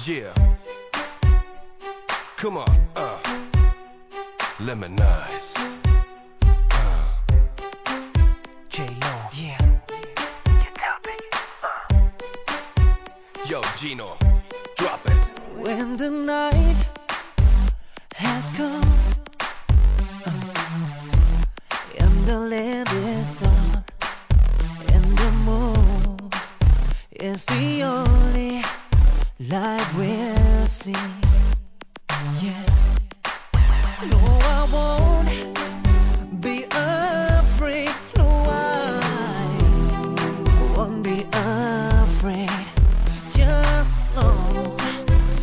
Yeah. Come on, Lemonize. J-Lo, yeah. Your topic. Yo, Gino, drop it. When the night has come and the